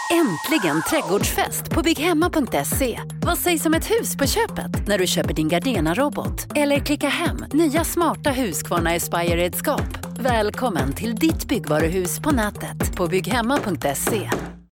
Äntligen trädgårdsfest på bygghemma.se. Vad sägs om ett hus på köpet när du köper din Gardena-robot? Eller klicka hem nya smarta Husqvarna Aspire-redskap. Välkommen till ditt byggvaruhus på nätet på bygghemma.se.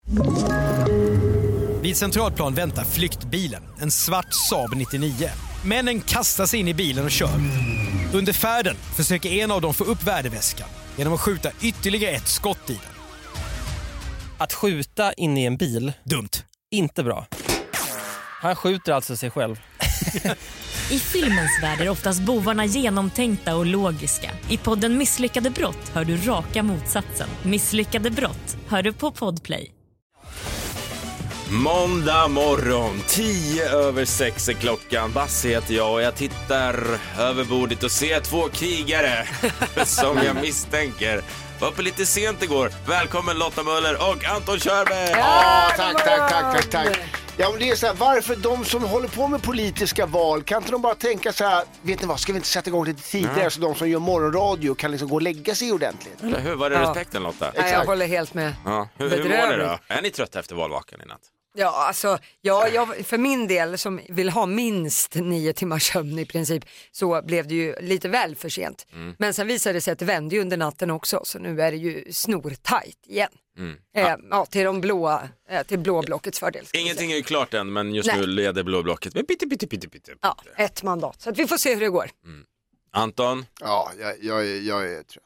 Vid Centralplan väntar flyktbilen, en svart Saab 99. Männen kastar sig in i bilen och kör. Under färden försöker en av dem få upp värdeväskan genom att skjuta ytterligare ett skott i den. Att skjuta in i en bil, dumt. Inte bra. Han skjuter alltså sig själv. I filmens värld är oftast bovarna genomtänkta och logiska. I podden Misslyckade brott hör du raka motsatsen. Misslyckade brott hör du på Podplay. Måndag morgon, 6:10 är klockan. Basse heter jag och jag tittar över bordet och ser 2 krigare som jag misstänker var uppe lite sent igår. Välkommen Lotta Möller och Anton Körberg. Ja, tack. Ja, men det är så här, varför de som håller på med politiska val, kan inte de bara tänka så här, vet ni vad, ska vi inte sätta igång lite tidigare så de som gör morgonradio kan liksom gå och lägga sig ordentligt? Eller hur, var det respekten Lotta? Ja, jag håller helt med. Ja. Hur mår det då? Är ni trötta efter valvakan i natt? Ja, alltså, jag, för min del som vill ha minst 9 timmars sömn i princip, så blev det ju lite väl för sent. Men sen visade det sig att det vände ju under natten också, så nu är det ju snortajt igen. Till till blåblockets fördel. Ingenting är ju klart än, men just nu leder blåblocket med pytte. Ja, 1 mandat. Så att vi får se hur det går. Anton? Ja, jag är trött.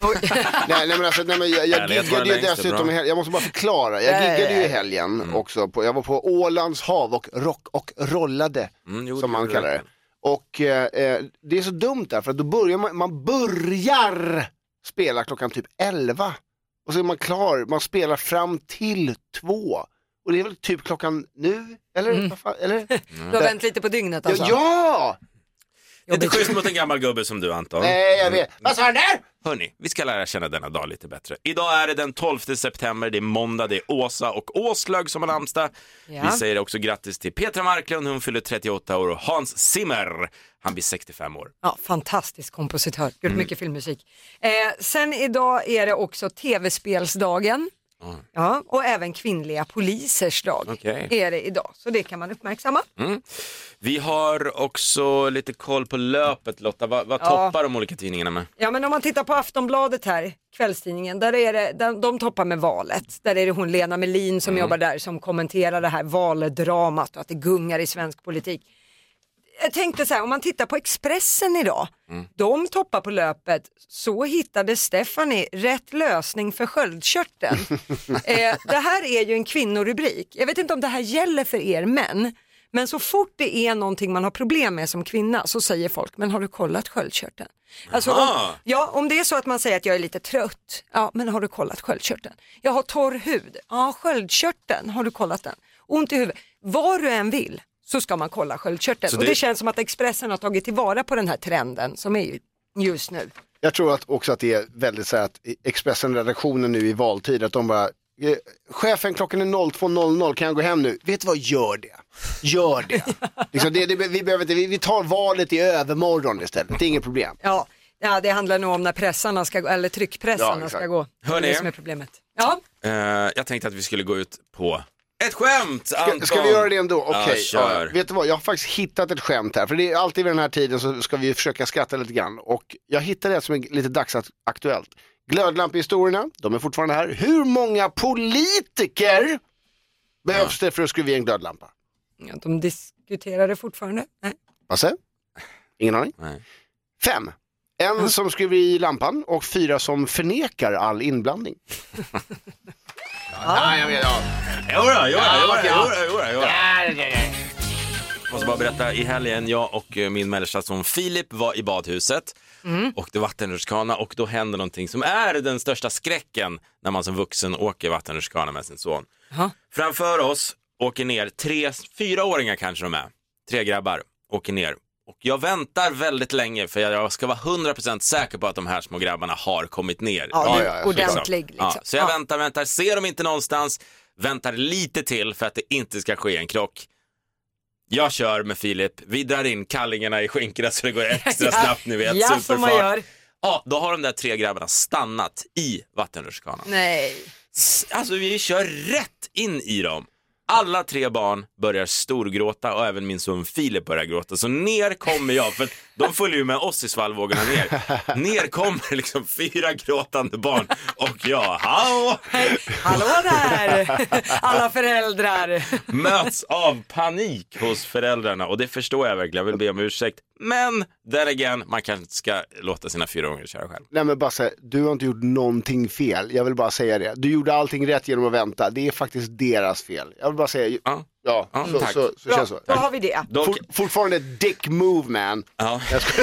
nej men jag giggade ju dessutom jag måste bara förklara. Jag giggade ju i helgen också jag var på Ålands hav och rock och rollade som man kallar det. Och det är så dumt där, för att då börjar man börjar spela klockan typ 11 och så är man klar, man spelar fram till 2. Och det är väl typ klockan nu eller eller? Du har vänt lite på dygnet alltså. Ja. Det är inte schysst mot en gammal gubbe som du, Anton. Nej, jag vet. Vad sa du där? Hörrni, vi ska lära känna denna dag lite bättre. Idag är det den 12 september, det är måndag, det är Åsa och Åslög som har namnsdag. Vi säger också grattis till Petra Marklund, hon fyller 38 år, och Hans Zimmer, han blir 65 år. Ja, fantastisk kompositör, gjort mycket filmmusik. Sen idag är det också tv-spelsdagen. Ja, och även kvinnliga polisers dag är det idag, så det kan man uppmärksamma. Vi har också lite koll på löpet, Lotta. Vad toppar de olika tidningarna med? Ja, men om man tittar på Aftonbladet här, kvällstidningen, där är det, de toppar med valet. Där är det hon Lena Melin som jobbar där, som kommenterar det här valdramat och att det gungar i svensk politik. Jag tänkte så här, om man tittar på Expressen idag, de toppar på löpet, så hittade Stephanie rätt lösning för sköldkörteln. Det här är ju en kvinnorubrik. Jag vet inte om det här gäller för er män, men så fort det är någonting man har problem med som kvinna, så säger folk, men har du kollat sköldkörteln? Alltså om det är så att man säger att jag är lite trött, ja, men har du kollat sköldkörteln? Jag har torr hud, ja, sköldkörteln, har du kollat den? Ont i huvudet, vad du än vill, så ska man kolla sköldkörteln. Och det känns som att Expressen har tagit tillvara på den här trenden som är just nu. Jag tror också att det är väldigt så här att Expressen-redaktionen nu i valtid, att de bara, chefen, klockan är 02.00, kan jag gå hem nu? Vet du vad, gör det. Liksom vi behöver inte, vi tar valet i övermorgon istället, det är inget problem. Ja, det handlar nog om när pressarna ska gå, eller tryckpressarna ska gå. Hörrni, det är det som är problemet. Ja. Jag tänkte att vi skulle gå ut på ett skämt, Anton. Ska vi göra det ändå? Okej. Kör. Vet du vad, jag har faktiskt hittat ett skämt här. För det är alltid vid den här tiden så ska vi försöka skratta lite grann. Och jag hittade ett som är lite dagsaktuellt. Glödlamphistorierna, de är fortfarande här. Hur många politiker behövs det för att skruva i en glödlampa? Ja, de diskuterar det fortfarande. Nej. Vad säger? Ingen aning? Nej. 5. En som skruvar i lampan och 4 som förnekar all inblandning. Jag vet. Jag måste bara berätta, i helgen jag och min mellersta son Filip var i badhuset och det vattenrutschkana, och då händer någonting som är den största skräcken när man som vuxen åker vattenrutschkana med sin son. Framför oss åker ner 3-4-åringar kanske de är. 3 grabbar åker ner. Och jag väntar väldigt länge, för jag ska vara 100% säker på att de här små grabbarna har kommit ner. Ordentligt. Liksom. Ja, så jag väntar, ser de inte någonstans, väntar lite till för att det inte ska ske en krock. Jag kör med Filip, vi drar in kallingarna i skinkorna så det går extra snabbt, ni vet, superfart. Som man gör. Ja, då har de där 3 grabbarna stannat i vattenrutschkanan. Nej. Alltså vi kör rätt in i dem. Alla 3 barn börjar storgråta och även min son Filip börjar gråta. Så ner kommer jag, för de följer ju med oss i svallvågorna ner. Ner kommer liksom 4 gråtande barn och jag, hallå där, alla föräldrar. Möts av panik hos föräldrarna och det förstår jag verkligen, jag vill be om ursäkt. Men där igen, man kanske ska låta sina 4-åringar köra själv. Nej men Basse, du har inte gjort någonting fel. Jag vill bara säga det. Du gjorde allting rätt genom att vänta. Det är faktiskt deras fel. Jag vill bara säga, så känns så. Då har vi det. Fortfarande dick move, man. Ja.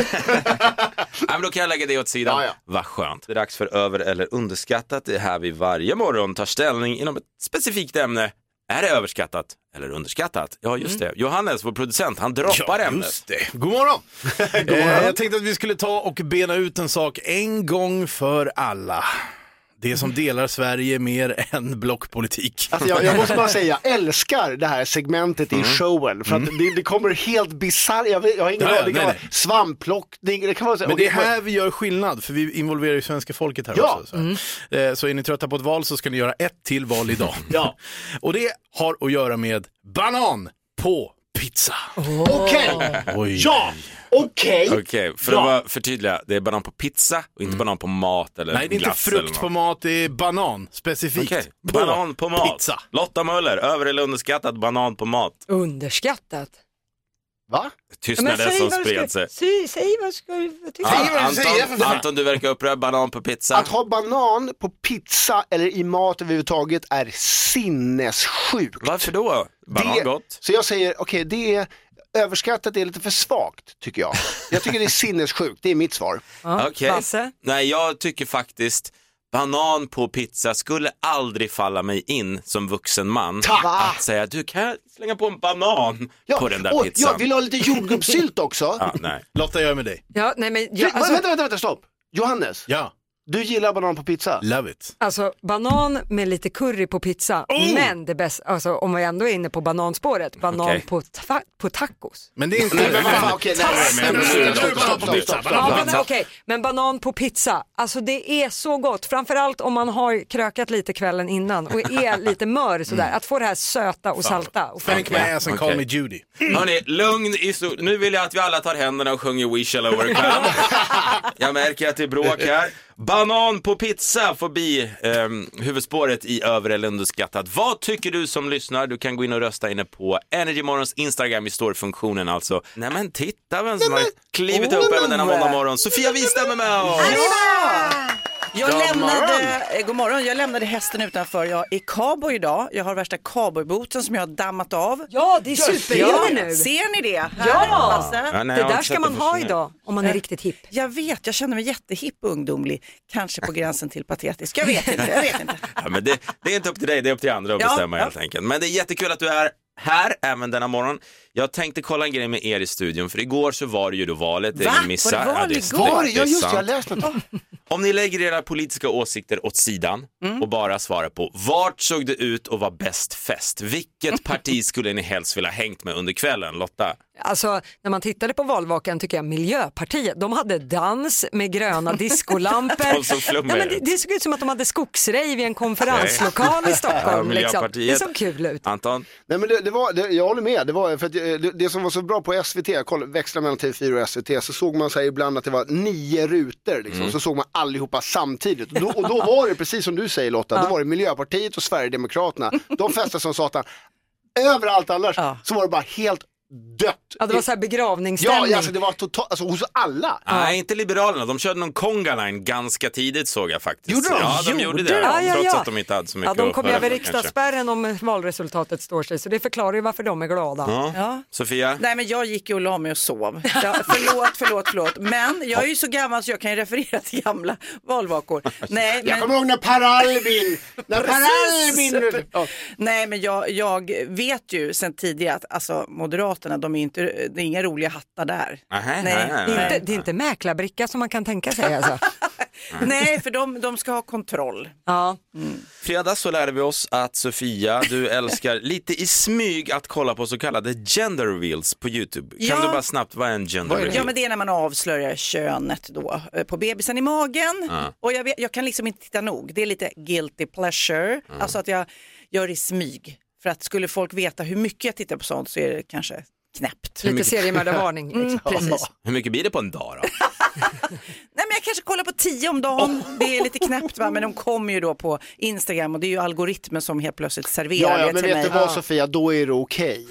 Men då kan jag lägga det åt sidan. Ja. Vad skönt. Det är dags för över- eller underskattat. Det är här vi varje morgon tar ställning inom ett specifikt ämne. Är det överskattat eller underskattat? Ja, just det. Johannes, vår producent, han droppar ämnet. Just det. God morgon. Jag tänkte att vi skulle ta och bena ut en sak en gång för alla. Det som delar Sverige mer än blockpolitik. Alltså jag måste bara säga, jag älskar det här segmentet i showen. För att det kommer helt bizarr. Jag har ingen aning. Det kan vara svampplockning. Det kan vara så. Men det är här vi gör skillnad, för vi involverar ju svenska folket här också. Så är ni trötta på ett val så ska ni göra ett till val idag. Ja. Och det har att göra med banan på pizza. Okej. Ja. Okej. För att vara förtydliga, det är banan på pizza och inte banan på mat eller Nej, det är inte glass frukt på mat, det är banan specifikt. Okej. Banan på mat. Pizza. Lotta Möller, över- eller underskattat banan på mat? Underskattat. Va? Tystnaden som spred sig. Säg vad du tycker. Anton, du verkar upprörd. Banan på pizza. Att ha banan på pizza eller i mat överhuvudtaget är sinnessjukt. Varför då? Banan gott. Så jag säger, det är överskattat, det är lite för svagt tycker jag. Jag tycker det är sinnessjukt, det är mitt svar. Okej. Nej, jag tycker faktiskt banan på pizza skulle aldrig falla mig in som vuxen man. Att säga, du kan slänga på en banan på den där pizzan. Jag vill ha lite jordgubbssylt också. Nej. Lotta, gör med dig. Ja, nej, men Vänta, stopp. Johannes. Ja. Du gillar banan på pizza? Love it. Alltså banan med lite curry på pizza. Men det bästa, alltså om vi ändå är inne på bananspåret, banan på tacos. Men det är inte... Okej, men banan på pizza, alltså det är så gott. Framförallt om man har krökat lite kvällen innan och är lite mör sådär. Att få det här söta och salta. Thank my ass and call me Judy. Hörrni, lugn nu vill jag att vi alla tar händerna och sjunger We Shall Overcome. Jag märker att det är bråk här. Banan på pizza får bli huvudspåret i över- eller underskattat. Vad tycker du som lyssnar? Du kan gå in och rösta inne på Energy Morgons Instagram i storfunktionen alltså. Nej men titta vem som har klivit upp även denna måndag morgon. Sofia Wistam är med oss! God morgon, jag lämnade hästen utanför. Jag är cowboy idag. Jag har värsta cowboyboten som jag har dammat av. Ja, det är superhjälp nu. Ser ni det? Ja, nej, det där ska man ha idag om man är riktigt hipp. Jag vet, jag känner mig jättehipp och ungdomlig. Kanske på gränsen till patetisk. Jag vet inte. Ja, men det är inte upp till dig, det är upp till andra att bestämma helt enkelt. Men det är jättekul att du är här även denna morgon. Jag tänkte kolla en grej med er i studion, för igår så var det ju då valet. Det är ingen missa. Jag läste något. Om ni lägger era politiska åsikter åt sidan och bara svarar på vart såg det ut och var bäst fest? Vilket parti skulle ni helst vilja hängt med under kvällen, Lotta? Alltså, när man tittade på valvakan tycker jag Miljöpartiet, de hade dans med gröna discolampor. Det såg ut som att de hade skogsrejv i en konferenslokal i Stockholm. Liksom. Det såg kul ut. Anton? Nej, men jag håller med. Det var för att det som var så bra på SVT, jag växlade mellan TV4 och SVT, så såg man sig ibland att det var 9 rutor liksom. Så såg man allihopa samtidigt. Och då var det precis som du säger, Lotta, då var det Miljöpartiet och Sverigedemokraterna. De festade som satan. Överallt annars så var det bara helt dött. Ja, det var så här begravningsställning. Ja, alltså det var totalt, alltså hos alla. Nej, inte Liberalerna. De körde någon Conga Line ganska tidigt, såg jag faktiskt. Gjorde de? Ja, de gjorde det. Trots att de inte hade så mycket. Ja, de kom över riksdagsspärren om valresultatet står sig. Så det förklarar ju varför de är glada. Ja. Sofia? Nej, men jag gick ju och la mig och sov. Förlåt. Men jag är ju så gammal så jag kan referera till gamla valvakor. Nej, jag kommer ihåg när Per Albin. Nej, men jag vet ju sen tidigare att alltså, Moderaterna, det är inga roliga hattar där. Nej. Det är inte mäklarbricka som man kan tänka sig alltså. Nej, för de ska ha kontroll. Ja. Fredag så lärde vi oss att Sofia, du älskar lite i smyg att kolla på så kallade gender reveals på YouTube. Kan du bara snabbt, vad är en gender reveal? Ja, men det är när man avslöjar könet då på bebisen i magen. Och jag kan liksom inte titta nog. Det är lite guilty pleasure. Alltså att jag gör i smyg. För att skulle folk veta hur mycket jag tittar på sånt så är det kanske knäppt. Lite seriemördarvarning. Precis. Hur mycket blir det på en dag då? Nej, men jag kanske kollar på 10 om dagen. Det är lite knäppt, va? Men de kommer ju då på Instagram och det är ju algoritmen som helt plötsligt serverar det till mig. Ja, men vet du vad, Sofia, då är det okej.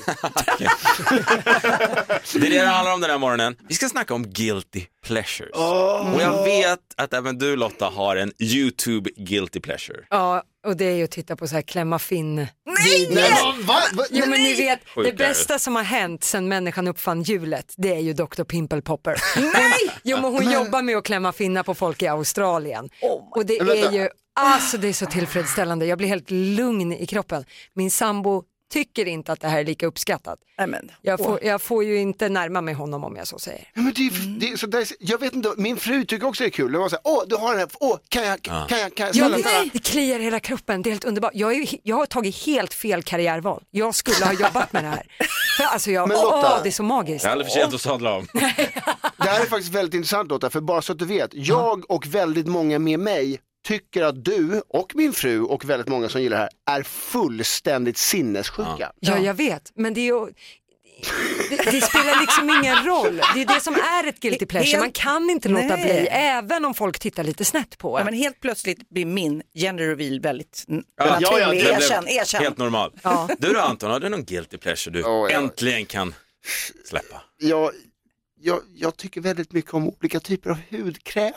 Det är det handlar om den här morgonen. Vi ska snacka om guilty pleasures. Och jag vet att även du, Lotta, har en YouTube guilty pleasure. Ja, och det är ju att titta på så här klämma fin. Nej, Jo, men ni vet, det bästa som har hänt sedan människan uppfann hjulet, det är ju Dr. Pimple Popper. Jo, men hon jobbar med att klämma finna på folk i Australien. Och det är ju, alltså det är så tillfredsställande. Jag blir helt lugn i kroppen. Min sambo tycker inte att det här är lika uppskattat. Jag får ju inte närma mig honom om jag så säger. Ja, men det är så där, jag vet inte, min fru tycker också det är kul. De säger, du har den här, kan jag ställa den? Det kliar hela kroppen, det är helt underbart. Jag har tagit helt fel karriärval. Jag skulle ha jobbat med det här. Alltså det är så magiskt. Det är aldrig för sent att sadla om. Det här är faktiskt väldigt intressant, Lotta, för bara så att du vet, jag och väldigt många med mig tycker att du och min fru och väldigt många som gillar det här är fullständigt sinnessjuka. Ja, jag vet. Men det är ju... Det spelar liksom ingen roll. Det är det som är ett guilty pleasure. Man kan inte låta bli, även om folk tittar lite snett på. Ja, men helt plötsligt blir min gender reveal väldigt naturlig. Erkänn. Helt normal. Ja. Du då, Anton, har du någon guilty pleasure du äntligen kan släppa? Jag tycker väldigt mycket om olika typer av hudkräm.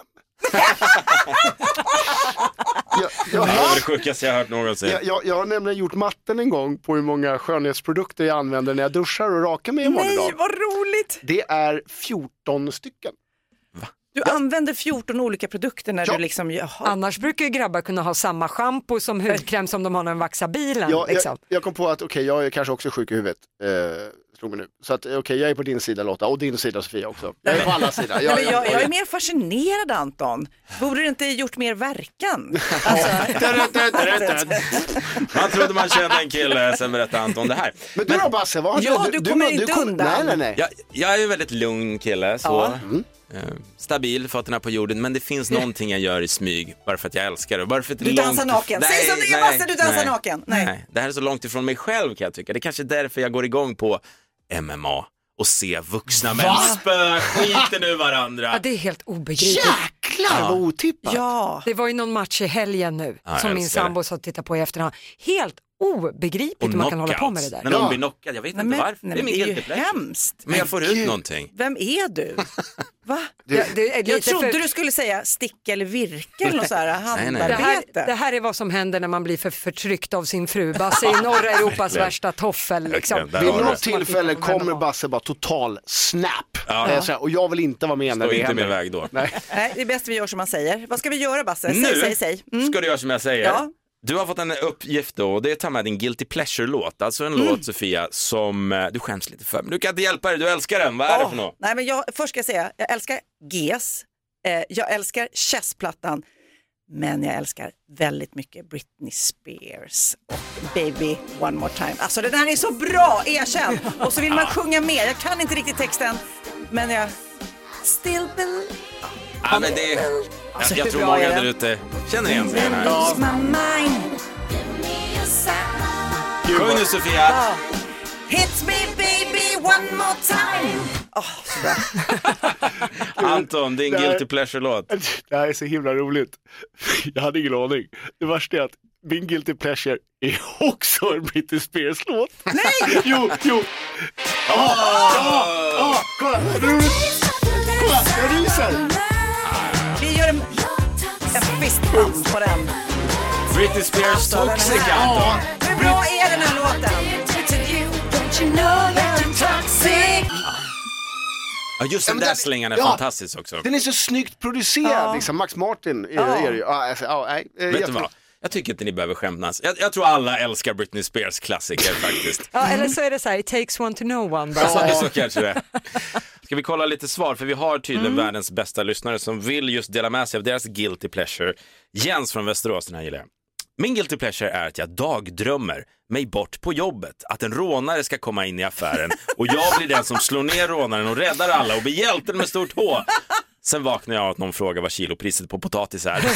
Det är det sjukaste jag har hört någon säga. Jag har nämligen gjort matten en gång på hur många skönhetsprodukter jag använder när jag duschar och rakar mig en vanlig dag. Nej, vad roligt! Det är 14 stycken. Va? Du använder 14 olika produkter när du liksom... Annars brukar ju grabbar kunna ha samma shampoo som hudkräm som de har när de vaxar bilen. Liksom. Jag kom på att jag är kanske också sjuk i huvudet. Slog mig nu. Så att jag är på din sida, Lotta, och din sida, Sofia, också. Jag är på alla sidor. Jag är mer fascinerad, Anton. Borde det inte gjort mer verkan? Man trodde man kände en kille, sen berättade Anton det här. Men du då, Basse, vad har du kommer inte undan. Nej. Jag är en väldigt lugn kille, så... Stabil, fötterna på jorden, men det finns någonting jag gör i smyg bara för att jag älskar det. Bara för att du dansar naken. Säg som det är, Basse, du dansar naken. Nej, det här är så långt ifrån mig själv, kan jag tycka. Det är kanske därför jag går igång på MMA och se vuxna män spöa skiten ur varandra. Ja, det är helt obegripligt. Jäklar, vad otippat. Ja. Det var ju någon match i helgen nu som min sambo sa att titta på i efterhand. Helt obegripligt hur man kan hålla på med det där. När någon blir knockad, jag vet inte varför. Det är ju hemskt. Men jag får ut någonting. Vem är du? Va? Jag trodde du skulle säga stick eller virka eller något så här handarbete. Det här är vad som händer när man blir förtryckt av sin fru. Basse i norra Europas värsta toffel. Liksom. Vid något tillfälle kommer Basse bara total snap. Och jag vill inte vara med när det händer. Väg då. Nej, det är bäst vi gör som man säger. Vad ska vi göra, Basse? Säg. Ska du göra som jag säger? Ja. Du har fått en uppgift då, och det är att ta med din guilty pleasure-låt. Alltså en låt, Sofia, som du skäms lite för. Men du kan inte hjälpa dig, du älskar den. Vad är det för något? Nej, men först ska jag säga, jag älskar GES. Jag älskar Chess-plattan. Men jag älskar väldigt mycket Britney Spears och Baby One More Time. Alltså det där är så bra, erkänn. Och så vill man sjunga med. Jag kan inte riktigt texten, men jag still believe. Ja, men det alltså, jag tror många där ute känner igen sig här. Sjung nu, Sofia. Hit me baby one more time. Så bra. Anton, din guilty pleasure-låt. Det här är så himla roligt. Jag hade ingen aning. Det värsta är att min guilty pleasure är också en Britney Spears-låt. Nej! Jo. Kolla, jag ryser. Vi gör en fistbump på den. Britney Spears Toxic, Anton. Hur bra är den här låten? Ja, just den där slängan är fantastisk också. Den är så snyggt producerad, liksom. Max Martin är det ju. Vet du vad? Jag tycker inte ni behöver skämtas. Jag tror alla älskar Britney Spears klassiker faktiskt. Ja, eller så är det så här, it takes one to know one. Så kanske det. Ska Ska vi kolla lite svar? För vi har tydligen världens bästa lyssnare som vill just dela med sig av deras guilty pleasure. Jens från Västerås, den här gillar jag. Min guilty pleasure är att jag dagdrömmer mig bort på jobbet. Att en rånare ska komma in i affären och jag blir den som slår ner rånaren och räddar alla och blir hjälten med stort H. Sen vaknar jag av att någon frågar vad kilopriset på potatis är.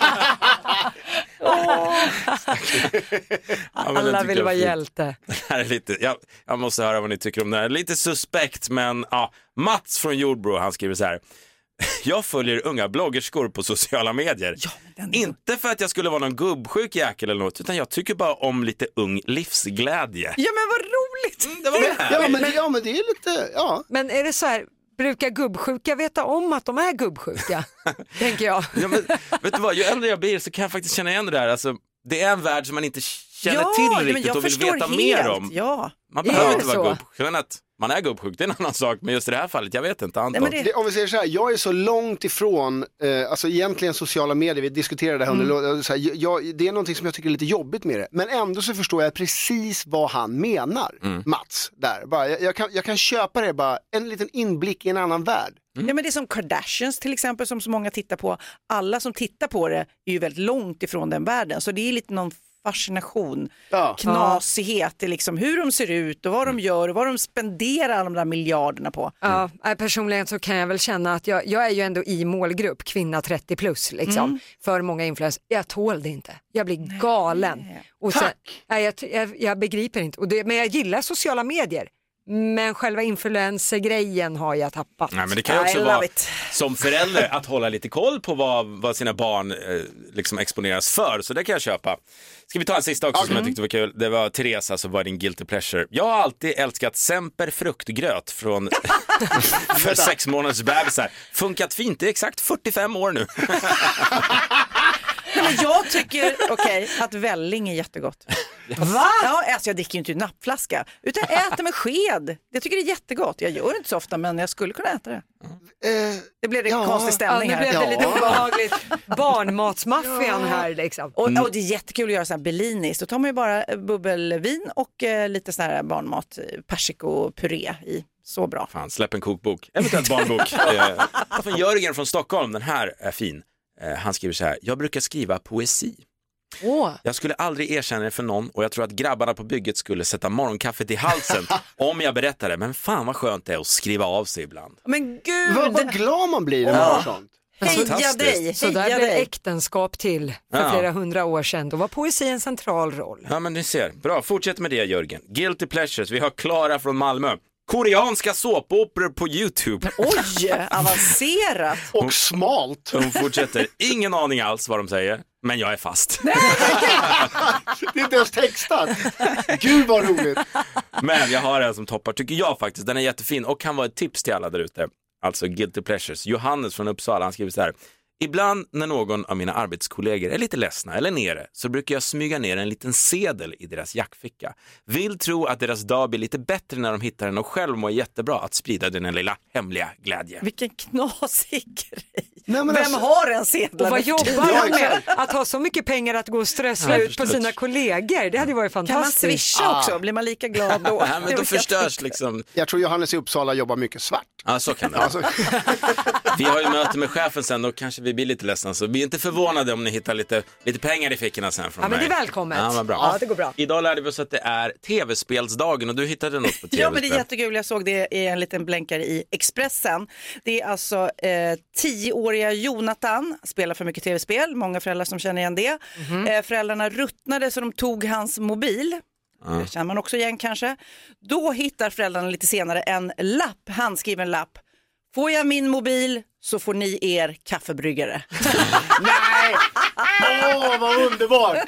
Alla vill vara hjälte. Det här är lite, jag måste höra vad ni tycker om det här. Lite suspekt, men Mats från Jordbro, han skriver så här. Jag följer unga bloggerskor på sociala medier. Inte för att jag skulle vara någon gubbsjuk jäkel eller något, utan jag tycker bara om lite ung livsglädje. Ja, men vad roligt. Det var väl men det är lite, Men är det så här, brukar gubbsjuka veta om att de är gubbsjuka? Tänker jag. Ja, men, vet du vad, ju äldre jag blir så kan jag faktiskt känna igen det där. Alltså, det är en värld som man inte känner till riktigt och vill veta mer om. Ja. Man behöver inte vara gubbsjuk. Man är gubbsjuk, det är en annan sak. Men just i det här fallet, jag vet inte. Anton. Om vi säger så här, jag är så långt ifrån alltså egentligen sociala medier. Vi diskuterade det här under så här, det är någonting som jag tycker är lite jobbigt med det. Men ändå så förstår jag precis vad han menar, Mats. Där. Bara, jag kan köpa det, bara en liten inblick i en annan värld. Ja, men det är som Kardashians till exempel, som så många tittar på. Alla som tittar på det är ju väldigt långt ifrån den världen. Så det är lite någon fascination, knasighet i liksom hur de ser ut och vad de gör och vad de spenderar alla de där miljarderna på. Ja, personligen så kan jag väl känna att jag är ju ändå i målgrupp, kvinna 30 plus liksom, för många influencers. Jag tål det inte. Jag blir galen. Och sen, jag begriper inte. Men jag gillar sociala medier. Men själva influencer-grejen har jag tappat. Nej, men det kan ju också vara som förälder att hålla lite koll på vad sina barn liksom exponeras för. Så det kan jag köpa. Ska vi ta en sista också som jag tyckte var kul. Det var Teresa som var din guilty pleasure. Jag har alltid älskat Semper fruktgröt från för 6 månaders bebisar. Funkat fint, det är exakt 45 år nu. Men jag tycker att välling är jättegott. Va? Ja, alltså jag dricker ju inte ur nappflaska, utan jag äter med sked. Jag tycker det är jättegott. Jag gör det inte så ofta, men jag skulle kunna äta det. Det blev en konstig stämning här. Det blev lite obehagligt. Barnmatsmaffian här liksom. Och det är jättekul att göra så här bellinis. Då tar man ju bara bubbelvin och lite sån här barnmat, persikopuré i. Så bra. Fan, släpp en kokbok. Eventuellt barnbok. Från Jörgen från Stockholm, den här är fin. Han skriver så här: jag brukar skriva poesi. Jag skulle aldrig erkänna det för någon och jag tror att grabbarna på bygget skulle sätta morgonkaffet i halsen om jag berättade. Men fan vad skönt det är att skriva av sig ibland. Men gud! Vad glad man blir när man har sånt. Heja dig! Så där blev äktenskap till för flera 100 år sedan. Då var poesi en central roll. Ja, men ni ser. Bra, fortsätt med det, Jörgen. Guilty pleasures, vi har Klara från Malmö. Koreanska såpoperor på YouTube. Oj, avancerat. Och smalt. Hon fortsätter, ingen aning alls vad de säger, men jag är fast. Det är inte ens textat. Gud vad roligt. Men jag har en som toppar, tycker jag faktiskt. Den är jättefin och kan vara ett tips till alla där ute. Alltså guilty pleasures. Johannes från Uppsala, han skriver så här: ibland när någon av mina arbetskollegor är lite ledsna eller nere så brukar jag smyga ner en liten sedel i deras jackficka. Vill tro att deras dag blir lite bättre när de hittar den och själv mår jättebra att sprida den lilla hemliga glädje. Vilken knasig grej. Nej, men vem har en sedel? Och vad jobbar han med? Att ha så mycket pengar att gå och strössla ut på sina kollegor. Det hade ju varit fantastiskt. Kan man swisha också? Blir man lika glad då? Nej, men då förstörs liksom. Jag tror Johannes i Uppsala jobbar mycket svart. Ja, så kan det vara. Vi har ju möte med chefen sen och kanske vi blir lite ledsna. Så vi är inte förvånade om ni hittar lite pengar i fickorna sen från mig. Men det är välkommet. Ja, bra. Ja, det går bra. Idag lärde vi oss att det är tv-spelsdagen och du hittade något på tv-spel. Ja, men det är jättekul. Jag såg det i en liten blänkare i Expressen. Det är alltså 10-åriga Jonathan, spelar för mycket tv-spel. Många föräldrar som känner igen det. Föräldrarna ruttnade så de tog hans mobil. Det känner man också igen kanske. Då hittar föräldrarna lite senare en lapp, handskriven lapp. Får jag min mobil så får ni er kaffebryggare. Nej! Vad underbart!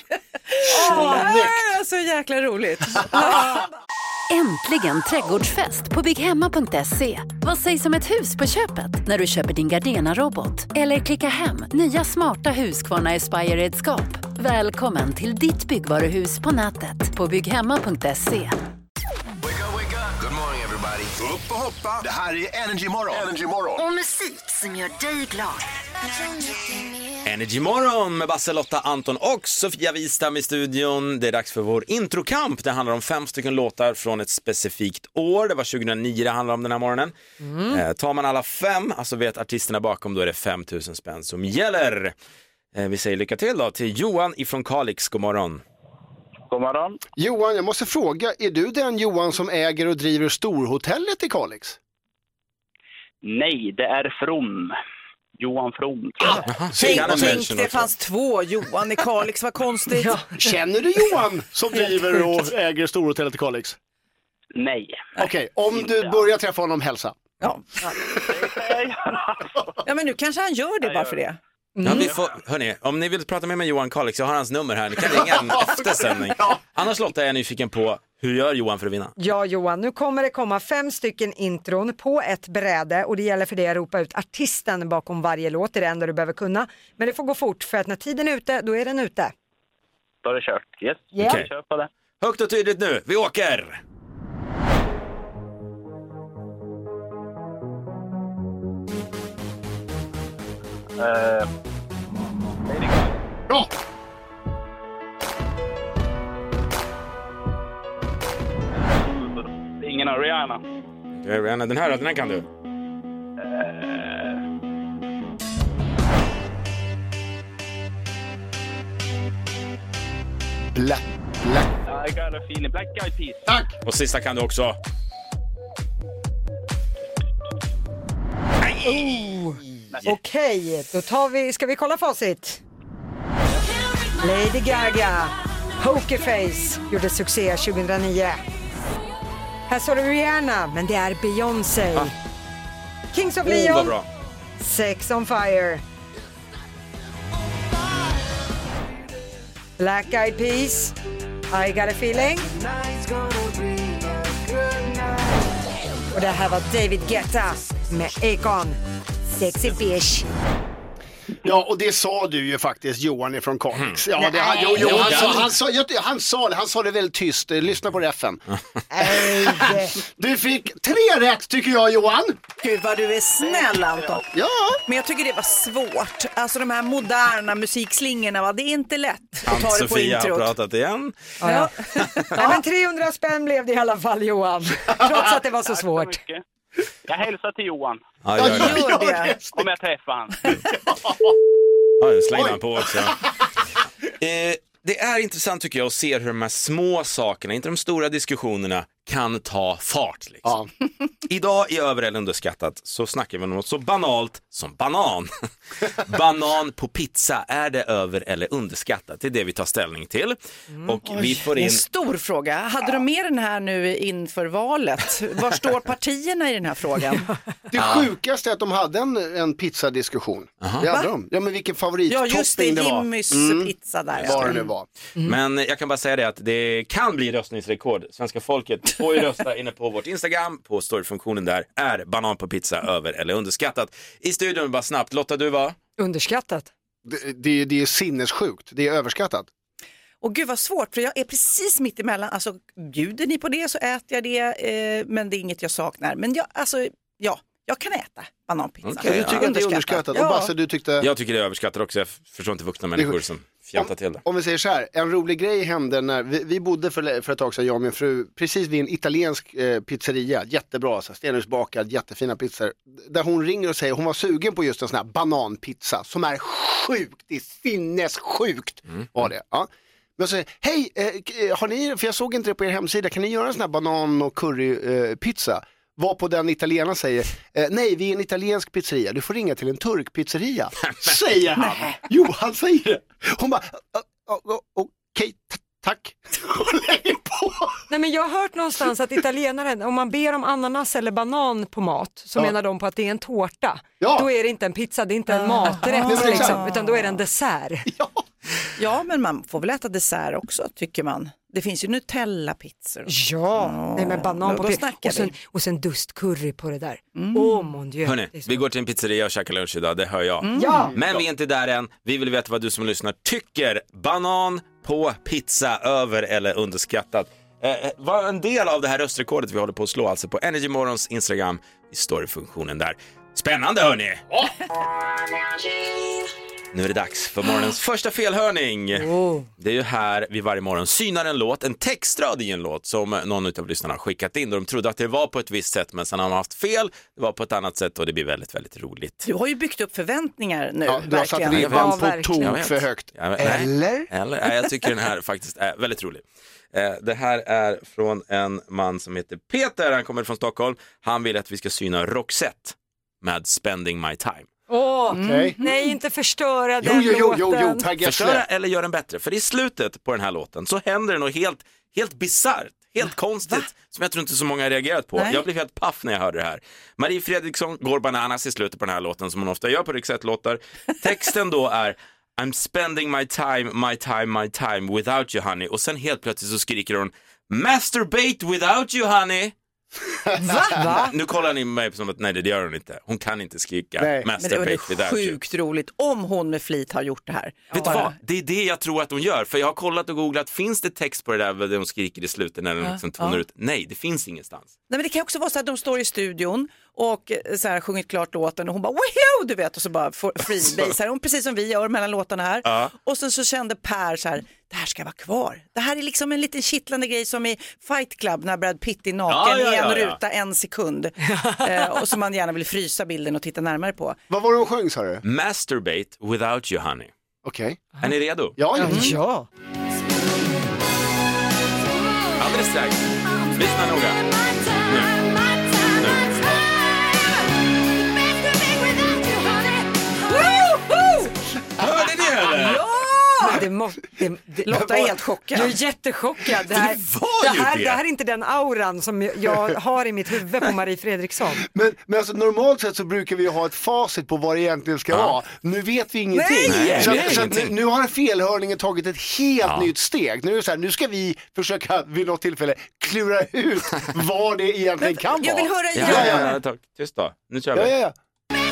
Så jäkla roligt. Äntligen trädgårdsfest på bygghemma.se. Vad sägs om ett hus på köpet när du köper din Gardena-robot? Eller klicka hem nya smarta Husqvarna Aspire-redskap. Välkommen till ditt byggvaruhus på nätet på bygghemma.se. Good morning everybody. Upp och hoppa. Det här är Energy Morgon. Och musik som gör dig glad. Energy Morgon med Basse, Lotta, Anton och Sofia Wistam i studion. Det är dags för vår introkamp. Det handlar om 5 stycken låtar från ett specifikt år. Det var 2009 det handlar om den här morgonen. Tar man alla 5, alltså vet artisterna bakom, då är det 5 000 spänn som gäller. Vi säger lycka till då till Johan ifrån Kalix. God morgon. God morgon. Johan, jag måste fråga, är du den Johan som äger och driver storhotellet i Kalix? Nej, det är From. Johan From. Tänk, det fanns 2 Johan i Kalix, vad konstigt. Ja. Känner du Johan som driver och äger storhotellet i Kalix? Nej. Okej, om du börjar träffa honom, hälsa. Ja. Ja, men nu kanske han gör det bara för det. Ja, vi får, hörni, om ni vill prata med mig Johan Kalix, jag har hans nummer här. Ni kan ringa en eftersändning. Annars Lotta är jag nyfiken på, hur gör Johan för att vinna? Ja Johan, nu kommer det komma 5 stycken intron på ett bräde och det gäller för dig att ropa ut artisten bakom varje låt. Det är det enda du behöver kunna. Men det får gå fort för att när tiden är ute, då är den ute. Då är det kört. Yes. Yeah. Okay. Kör på det. Högt och tydligt nu, vi åker! Bra! Ingen av Rihanna. Rihanna, den här kan du. Black. I got a feeling. Black Eyed Peas. Tack! Och sista kan du också. Okej, då ska vi kolla facit. Lady Gaga, Pokerface, gjorde succé 2009. Här står det Rihanna, men det är Beyoncé. Kings of vad Leon, bra. Sex on Fire. Black Eyed Peas, I got a feeling. Och det här var David Guetta med Akon, Sexy Bitch. Ja, och det sa du ju faktiskt, Johan ifrån Kalix. Ja, han sa det väldigt tyst. Lyssna på reffen. Du fick 3 rätt tycker jag, Johan. Gud vad du är snäll, Anton. Ja. Men jag tycker det var svårt. Alltså de här moderna musikslingorna, va? Det är inte lätt att ta det på Sofia introt. har pratat igen. Ja. Nej, men 300 spänn blev det i alla fall, Johan. Trots att det var så svårt. Jag hälsar till Johan. Ja, gör det. Om jag träffar han. Ja, jag slängde han på också. Det är intressant tycker jag att se hur de här små sakerna, inte de stora diskussionerna, kan ta fart. Liksom. Ja. Idag i Över eller underskattat så snackar vi om något så banalt som banan. Banan på pizza, är det över eller underskattat? Det är det vi tar ställning till. Och vi får in... En stor fråga. Hade de med den här nu inför valet? Var står partierna i den här frågan? Det sjukaste är att de hade en pizzadiskussion. Det hade de. Ja, men vilken favorittopping det var. Ja, just det, Jimmys pizza där. Var det nu var. Men jag kan bara säga det att det kan bli röstningsrekord. Svenska folket får ju rösta inne på vårt Instagram, på storyfunktionen där. Är banan på pizza över eller underskattat? I studion bara snabbt, Lotta, du var? Underskattat. Det är sinnessjukt, det är överskattat. Och gud vad svårt, för jag är precis mitt emellan. Alltså, bjuder ni på det så äter jag det, men det är inget jag saknar. Men jag kan äta bananpizza. Okay, du tycker att det är underskattat? Ja. Och Basse, du tyckte... Jag tycker det är överskattat också. Jag förstår inte vuxna människor som fjantar till det. Om vi säger så här, en rolig grej hände när vi bodde för ett tag sedan, jag och min fru, precis vid en italiensk pizzeria. Jättebra, stenhusbakad, jättefina pizzor. Där hon ringer och säger, hon var sugen på just en sån här bananpizza som är sjukt, det är sinnessjukt var det. Ja. Men jag säger, hej, har ni, för jag såg inte det på er hemsida, kan ni göra en sån här banan- och currypizza? Var på den italienarna säger, nej, vi är en italiensk pizzeria, du får ringa till en turkpizzeria. Säger han. Jo, han säger det. Hon bara, okej, tack. Och lägger på. Nej, men jag har hört någonstans att italienare, om man ber om ananas eller banan på mat, så menar de på att det är en tårta. Ja. Då är det inte en pizza, det är inte en maträtt liksom, utan då är det en dessert. Ja, men man får väl äta dessert också, tycker man. Det finns ju Nutella-pizzor. Ja, nej, men banan på pizza. Och sen dustcurry på det där. Mon Dieu. Hörrni, vi går till en pizzeria och käkar lunch idag, det hör jag. Ja. Men vi är inte där än. Vi vill veta vad du som lyssnar tycker. Banan på pizza, över eller underskattat? Var en del av det här röstrekordet vi håller på att slå, alltså på Energy Morgons Instagram i storyfunktionen där. Spännande, hörni! Nu är det dags för morgonens första felhörning. Det är ju här vi varje morgon synar en låt, en textrad i en låt som någon av lyssnarna har skickat in. De trodde att det var på ett visst sätt, men sen har de haft fel. Det var på ett annat sätt och det blir väldigt, väldigt roligt. Du har ju byggt upp förväntningar nu. Ja, du har satt ribban på tok för högt. Eller? Nej, jag tycker den här faktiskt är väldigt rolig. Det här är från en man som heter Peter. Han kommer från Stockholm. Han vill att vi ska syna Roxette med Spending My Time. Nej, inte förstöra den låten. Förstöra eller göra den bättre. För i slutet på den här låten så händer det något helt bizarrt, helt konstigt som jag tror inte så många har reagerat på. Jag blev helt paff när jag hörde det här. Marie Fredriksson går bananas i slutet på den här låten som hon ofta gör på Roxette-låtar. Texten då är I'm spending my time without you honey. Och sen helt plötsligt så skriker hon masturbate without you honey. Va? Nu kollar ni mig som att nej, det gör hon inte. Hon kan inte skrika masturbate without you. Men det är sjukt roligt om hon med flit har gjort det här. Vet du vad? Det är det jag tror att hon gör. För jag har kollat och googlat, finns det text på det där hon skriker i slutet när den liksom tonar ut? Nej, det finns ingenstans. Nej, men det kan också vara så att de står i studion och så här sjungit klart låten och hon bara woho, du vet, och så bara freebasar hon precis som vi gör mellan låtarna här. Och sen så kände Per så här, det här ska vara kvar. Det här är liksom en liten kittlande grej som i Fight Club när Brad Pitt är naken i en ruta 1 sekund. Och som man gärna vill frysa bilden och titta närmare på. Vad var det hon sjöng, sa du? Masturbate without you honey. Okej. Är ni redo? Ja. Alldeles strax. Lyssna noga. Hörde ni eller? Lotta är helt chockad. Jag är jättechockad. Det här är inte den auran som jag har i mitt huvud på Marie Fredriksson. Men alltså, normalt sett så brukar vi ha ett facit på vad det egentligen ska vara. Nu vet vi ingenting. Nu har felhörningen tagit ett helt nytt steg. Nu är det så här, nu ska vi försöka vid något tillfälle klura ut vad det egentligen kan vara. Jag vill höra tack. Tyst då. Nu kör vi. Ja.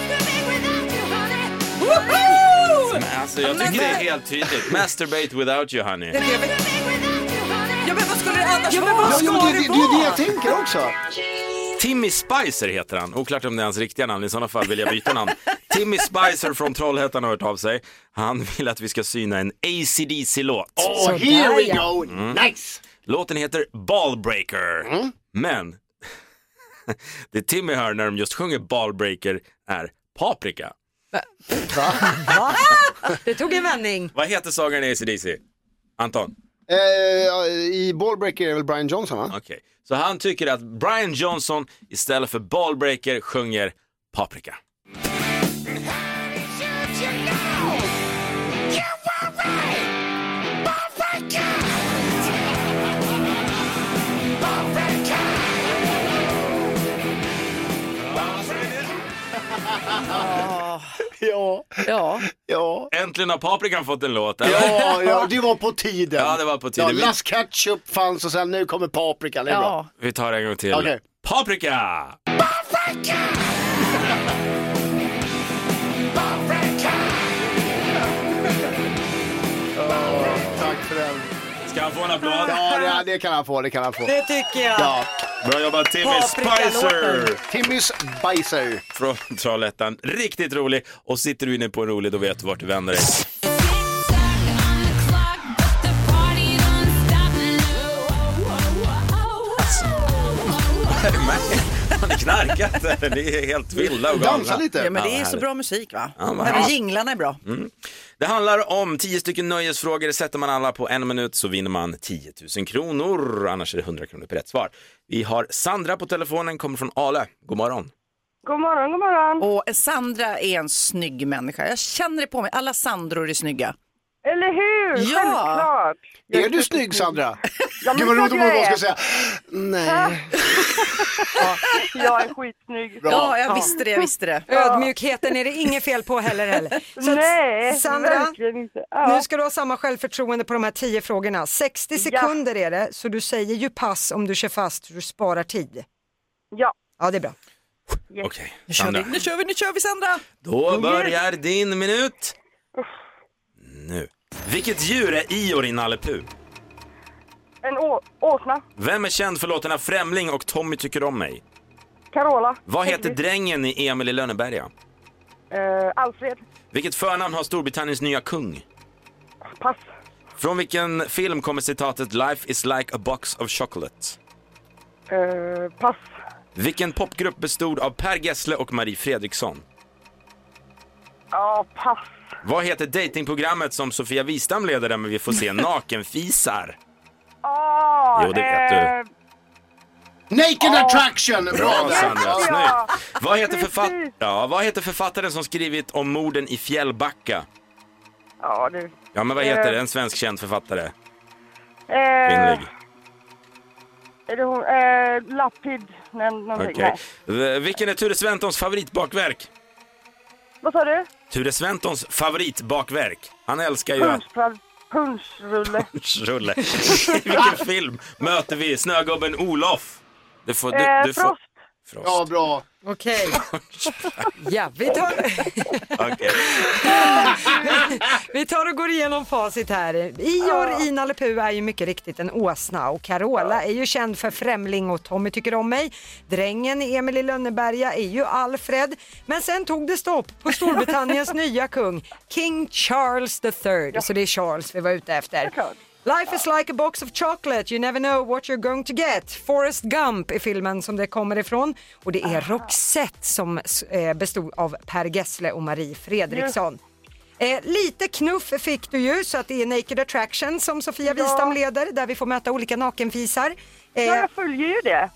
Men alltså, jag tycker det är helt tydligt. Masturbate without you honey. Ja, men vad skulle det annars vara? Det är det jag tänker också. Timmy Spicer heter han. Oklart om det är hans riktiga namn. I sådana fall vill jag byta namn. Timmy Spicer från Trollhättan har hört av sig. Han vill att vi ska syna en AC/DC-låt. Here we go. Nice. Låten heter Ballbreaker. Men det Timmy hör när de just sjunger Ballbreaker är Paprika. Va? Det tog en vändning. Vad heter sångaren i AC/DC? Anton? I Ballbreaker är det väl Brian Johnson, va? Okej. Så han tycker att Brian Johnson istället för Ballbreaker sjunger Paprika. Ja. Äntligen har Paprikan fått en låt. Ja, det var på tiden. Ja, det var på tiden. Last Ketchup fanns och sen nu kommer Paprika. Det är bra. Vi tar en gång till. Okay. Paprika! Tack för den. Ska han få en applåd? Ja, det kan han få. Det tycker jag. Ja. Bra jobbat, Timmy Spicer. Timmy Spicer. Från Trollhättan. Riktigt rolig. Och sitter du inne på en rolig, då vet du vart du vänder dig. Man är knarkat. Det är helt vilda och galna. Dansa lite. Ja, men det är så bra musik, va? Ja, även jinglarna är bra. Det handlar om 10 stycken nöjesfrågor. Sätter man alla på 1 minut så vinner man 10 000 kronor. Annars är det 100 kronor på rätt svar. Vi har Sandra på telefonen, kommer från Ale. God morgon. God morgon. Och Sandra är en snygg människa. Jag känner det på mig. Alla Sandror är snygga. Eller hur? Ja. Självklart. Är du snygg, Sandra? Ja, Gud vad roligt om någon ska säga. Nej. Jag är skitsnygg. Bra. Ja, jag visste det. Ödmjukheten är det inget fel på heller. Så nej, Sandra, verkligen inte. Ja. nu ska du ha samma självförtroende på de här 10 frågorna. 60 sekunder är det, så du säger ju pass om du kör fast, så du sparar tid. Ja. Ja, det är bra. Yes. Okej, Nu kör vi Sandra. Då börjar din minut. Nu. Vilket djur är Ior i Nalle Puh? En åsna. Vem är känd för låtarna Främling och Tommy tycker om mig? Carola. Vad heter drängen i Emil i Lönneberga? Alfred. Vilket förnamn har Storbritanniens nya kung? Pass. Från vilken film kommer citatet Life is like a box of chocolate? Pass. Vilken popgrupp bestod av Per Gessle och Marie Fredriksson? Ja, pass. Vad heter datingprogrammet som Sofia Wistam leder där vi får se nakenfisar? Jo, det vet du. Naked Attraction! Bra, Sandra, snyggt. Vad heter författaren som skrivit om morden i Fjällbacka? Ja, du. Ja, men vad heter det? En svensk känd författare? Kvinnlig. Är det hon? Lapid. Okej. Vilken är Ture Sventons favoritbakverk? Vad sa du? Ture Sventons favoritbakverk. Han älskar ju... Punschrulle. Punschrulle. I vilken film möter vi snögubben Olof? Du får... Frost. Ja, bra. Okej. Ja, vi tar och går igenom facit här. Ior i Nalle Puh är ju mycket riktigt en åsna och Carola är ju känd för Främling och Tommy tycker om mig. Drängen Emil i Lönneberga är ju Alfred. Men sen tog det stopp på Storbritanniens nya kung, King Charles III. Så det är Charles vi var ute efter. Life is like a box of chocolate, you never know what you're going to get. Forrest Gump är filmen som det kommer ifrån. Och det är Roxette som bestod av Per Gessle och Marie Fredriksson. Lite knuff fick du ju, så att det är Naked Attraction som Sofia Wistam leder, där vi får möta olika nakenfisar. Jag följer ju det.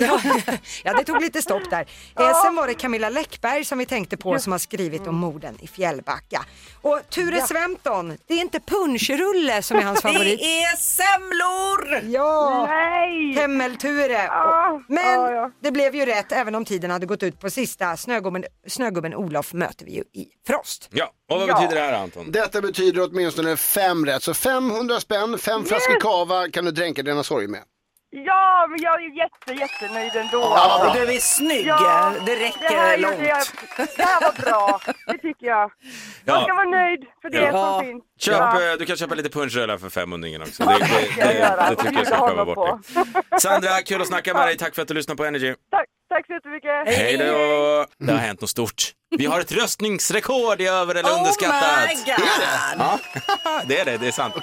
Ja, det tog lite stopp där. Sen var det Camilla Läckberg som vi tänkte på som har skrivit om morden i Fjällbacka. Och Ture Sventon, det är inte punschrulle som är hans favorit. Det är semlor! Ja, nej! Hemmelture. Men det blev ju rätt, även om tiden hade gått ut på sista. Snögubben Olof möter vi ju i Frost. Ja, och vad betyder det här, Anton? Detta betyder åtminstone 5 rätt. Så 500 spänn, 5 flaskor kava kan du dränka dina sorg med. Ja, men jag är jättenöjd ändå. Ja, och du är snygg. Ja, det räcker långt. Det här var bra, det tycker jag. Jag ska vara nöjd för det som finns. Du kan köpa lite punschrullar för 500 också. Det tycker jag ska komma bort. Sandra, kul att snacka med dig. Tack för att du lyssnade på Energy. Tack så jättemycket. Hej då. Det har hänt något stort. Vi har ett röstningsrekord i över- eller underskattat. Oh my God. Ja, det är sant.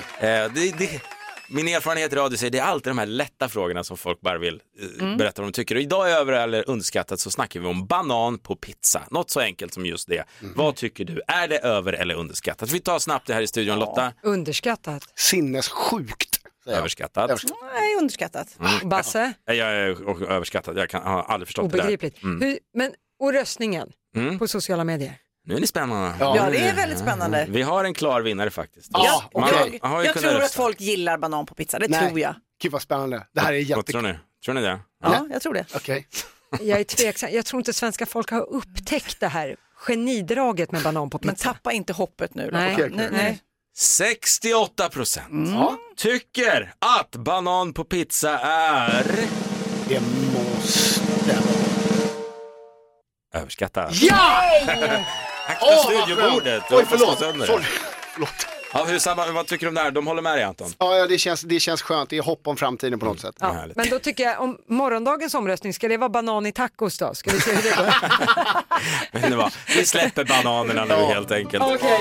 Okej. Min erfarenhet i radio säger det är alltid de här lätta frågorna som folk bara vill berätta vad de tycker. Och idag är över eller underskattat så snackar vi om banan på pizza. Något så enkelt som just det. Vad tycker du? Är det över eller underskattat? Vi tar snabbt det här i studion, Lotta. Underskattat. Sinnessjukt. Överskattat. Nej, underskattat. Basse? Jag är överskattad. Jag har aldrig förstått Obegripligt. det där. Och röstningen på sociala medier? Nu är ni spännande. Ja, det är väldigt spännande. Vi har en klar vinnare faktiskt. Ja, okej. Jag tror att folk gillar banan på pizza, det tror jag. Gud vad spännande. Det här är jättekul. Vad tror ni? Tror ni det? Ja, jag tror det. Okej. Jag är tveksam. Jag tror inte svenska folk har upptäckt det här genidraget med banan på pizza. Men tappa inte hoppet nu då. Nej. Nej. 68% tycker att banan på pizza är... Det måste... överskattat. Ja! Akta studiobordet. Oj, förlåt. Ja, vad tycker du om det här? De håller med dig, Anton? Ja, det känns skönt. Det är hopp om framtiden på något sätt. Ja, men då tycker jag om morgondagens omröstning, ska det vara banan i tacos då? Ska vi se hur det går? Vet ni vad? Vi släpper bananerna nu helt enkelt. Okej.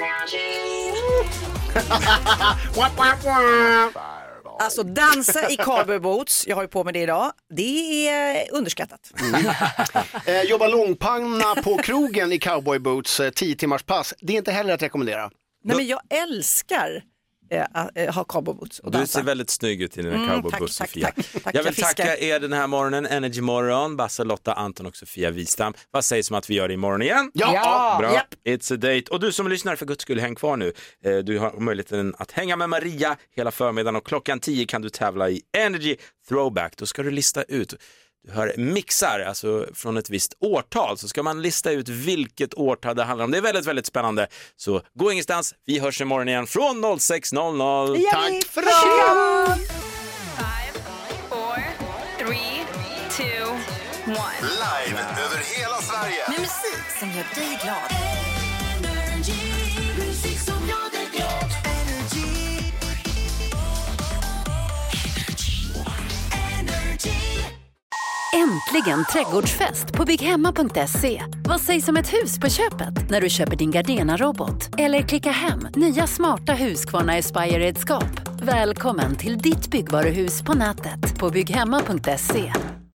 Alltså dansa i cowboy boots, jag har ju på mig det idag, det är underskattat. Jobba långpanna på krogen i cowboy boots, 10 timmars pass, det är inte heller att rekommendera. Nej, men jag älskar att ha cowboy boots och dansa. Du ser väldigt snygg ut i dina cowboy boots, Sofia. Tack, jag vill tacka er den här morgonen, Energy Morgon, Basse, Lotta, Anton och Sofia Wistam. Vad sägs om att vi gör det imorgon igen? Ja. Bra, it's a date. Och du som lyssnar, för guds skull, häng kvar nu. Du har möjligheten att hänga med Maria hela förmiddagen och klockan 10 kan du tävla i Energy Throwback. Då ska du lista ut, du hör mixar, alltså från ett visst årtal, så ska man lista ut vilket årtal det handlar om. Det är väldigt, väldigt spännande. Så gå ingenstans, vi hörs imorgon igen från 06:00. Tack för det! 5, 4, 3, 2, 1. Live över hela Sverige. Med musik som gör dig glad. äntligen trädgårdsfest på bygghemma.se. Vad sägs om ett hus på köpet när du köper din Gardena-robot? Eller klicka hem nya smarta Husqvarna Aspire-redskap. Välkommen till ditt byggvaruhus på nätet på bygghemma.se.